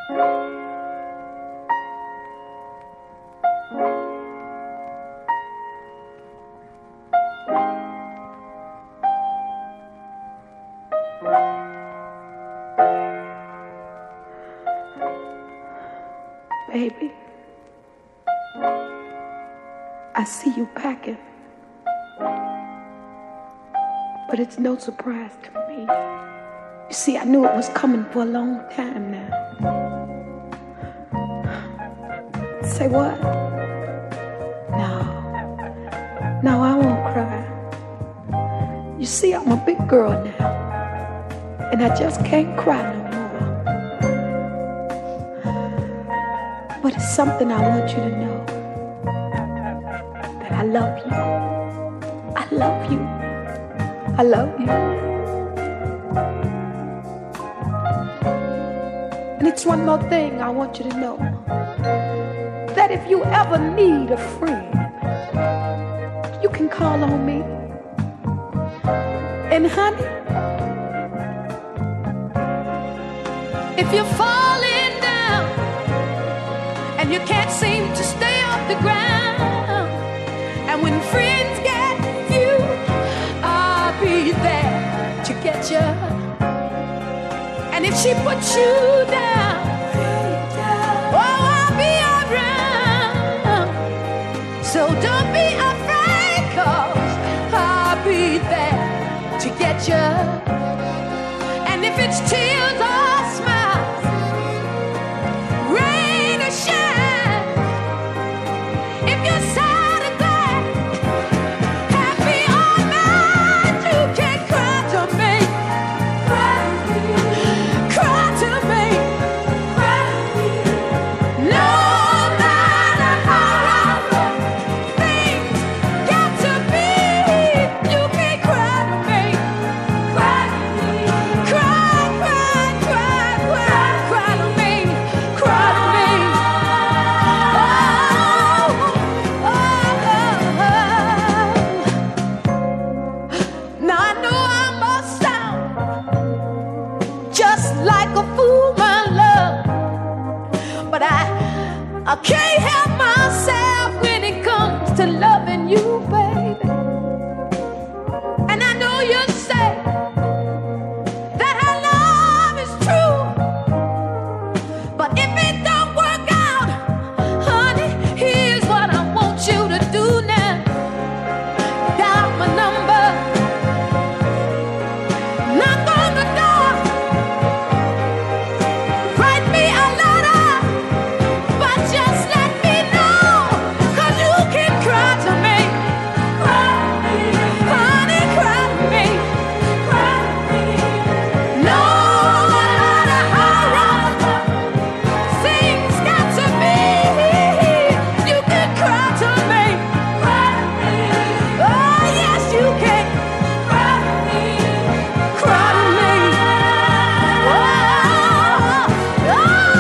Baby, I see you packing, but it's no surprise to me. You see, I knew it was coming for a long time now. Say what? No, I won't cry. You see, I'm a big girl now, and I just can't cry no more. But it's something I want you to know, that I love you. I love you. I love you. And it's one more thing I want you to know, that if you ever need a friend, you can call on me. And honey, if you're falling down and you can't seem to stay off the ground, and when friends get you, I'll be there to get you. And if she puts you down, oh, I'll be around. So don't be afraid, 'cause I'll be there to get you. And if it's tears or smiles, rain or shine, if you're sad or glad, happy or mad, you can cry to me. Cry to me. Cry to me. Cry to me. No matter how things got to be, you can cry to me. Cry to me. Cry, cry, cry, cry, cry to me. Cry to me. Oh, oh, oh. Now I know I must sound just like a fool, my love, but I can't help myself when it comes to loving you, baby. And I know you'll say that our love is true, but if it don't work out, honey, here's what I want you to do now. Dial my number, knock on the door, write me a letter, but just let me know, 'cause you can cry to me. Cry to me. Honey, cry to me. Cry to me. No matter how wrong things got to be, you can cry to me. Cry to me. Oh, yes, you can. Cry to me. Cry to me. Oh, oh,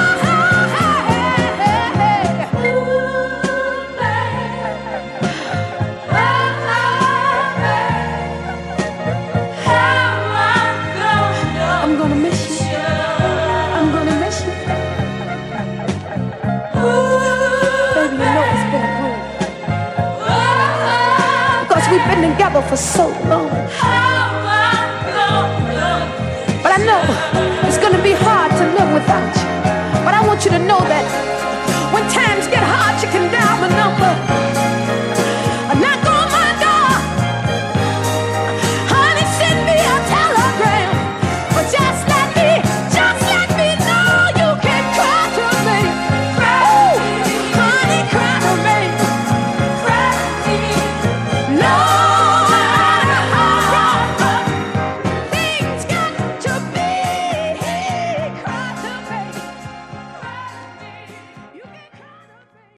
I'm gonna miss you. I'm gonna miss you. Baby, you know it's been a dream, because we've been together for so long. But I know it's gonna be hard to live without you. But I want you to know that when times get hard, you can dial my number.